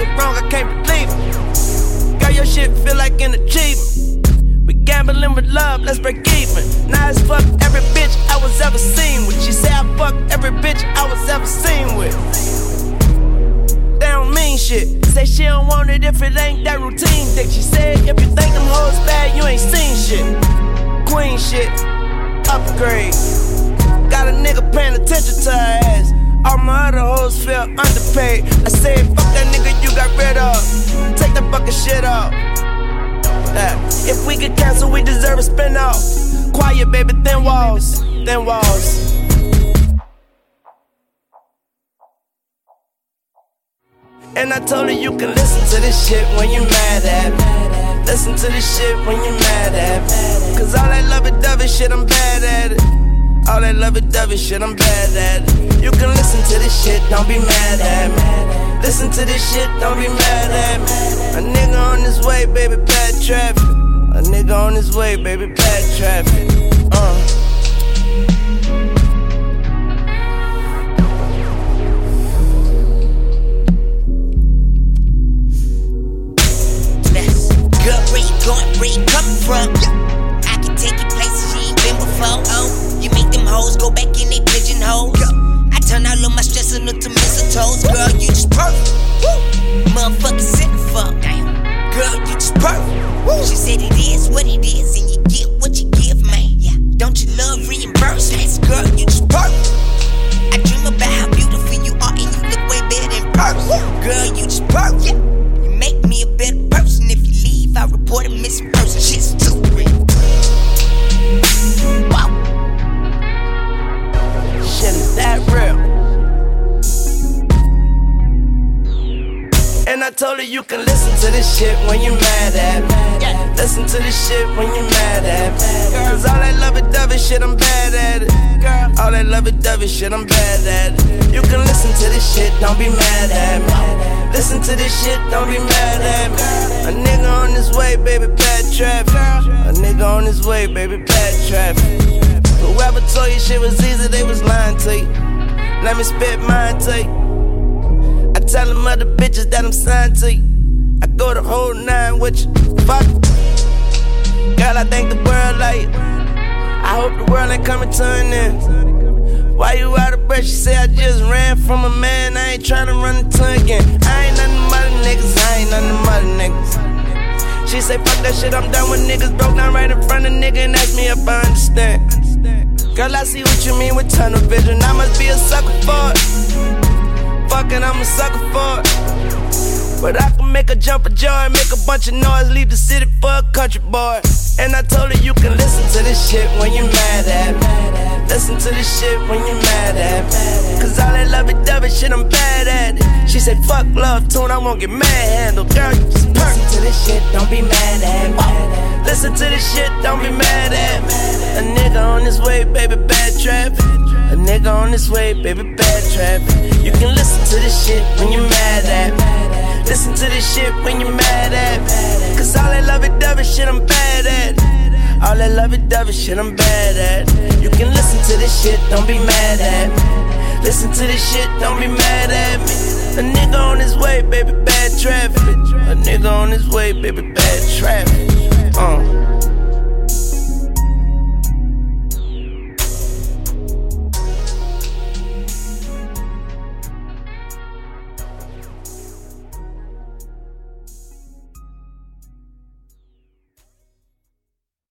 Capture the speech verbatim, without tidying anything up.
go wrong, I can't believe it. Girl, your shit feel like an achievement. We gambling with love, let's break even. Now it's fuck every bitch I was ever seen with. She say I fuck every bitch I was ever seen with. They don't mean shit. Say she don't want it if it ain't that routine dick. She said if you think them hoes bad, you ain't seen shit. Queen shit, upgrade. Got a nigga paying attention to her ass. All my other hoes feel underpaid. I said fuck that nigga you got rid of. Take that fucking shit off. Yeah. If we get canceled, we deserve a spin off. Quiet baby, thin walls, thin walls. And I told her you can listen to this shit when you mad at me. Listen to this shit when you mad at me. Cause all that lovey-dovey shit, I'm bad at it. All that lovey-dovey shit, I'm bad at it. You can listen to this shit, don't be mad at me. Listen to this shit, don't be mad at me. A nigga on his way, baby, bad traffic. A nigga on his way, baby, bad traffic. Uh. Where you going, where you coming from? Yeah. I can take you places you ain't been before. Oh, you make them hoes go back in they pigeonholes. Yeah. I turn all of my stress into mistletoes. Girl, you just perfect. Woo. Motherfucking centerfold. Damn. Girl, you just perfect. Woo. She said it is what it is, and you get what you give, man. Yeah. Don't you love reimbursements? Girl, you just perfect. I dream about how beautiful you are, and you look way better in person. Girl, you just perfect. Yeah. You make me a better person if you leave. I report a missing person. Shit's too real. Wow. Shit is that real. And I told her you can listen to this shit when you mad at me. Yeah. Listen to this shit when you mad at me. Cause all that lovey-dovey shit, I'm bad at it. Girl, all that lovey-dovey shit, I'm bad at it. You can listen to this shit, don't be mad at me. Listen to this shit, don't be mad at me. A nigga on his way, baby, bad traffic. A nigga on his way, baby, bad traffic. Whoever told you shit was easy, they was lying to you. Let me spit mine to you. I tell them other bitches that I'm signed to you. I go the whole nine with you. Fuck. Girl, I think the world like you. I hope the world ain't coming to an end. Why you out of breath? She say I just ran from a man. I ain't tryna run into again. I ain't nothing but niggas. I ain't nothing but niggas. She say fuck that shit. I'm done with niggas. Broke down right in front of nigga and ask me if I understand. Girl, I see what you mean with tunnel vision. I must be a sucker for it. Fucking, I'm a sucker for it. But I can make a jump of joy, make a bunch of noise, leave the city for a country boy. And I told her you can listen to this shit when you mad at me. Listen to this shit when you mad at me. Cause all that lovey-dovey shit, I'm bad at it. She said fuck love tune, I won't get mad handled. Girl, you just perk. Listen to this shit, don't be mad at me. Listen to this shit, don't be mad at me. A nigga on his way, baby, bad traffic. A nigga on his way, baby, bad traffic. You can listen to this shit when you mad at me. Listen to this shit when you mad at me. Cause all that lovey-dovey shit, I'm bad at it. All that lovey-dovey shit, I'm bad at it. You can listen to this shit, don't be mad at me. Listen to this shit, don't be mad at me. A nigga on his way, baby, bad traffic. A nigga on his way, baby, bad traffic. Uh.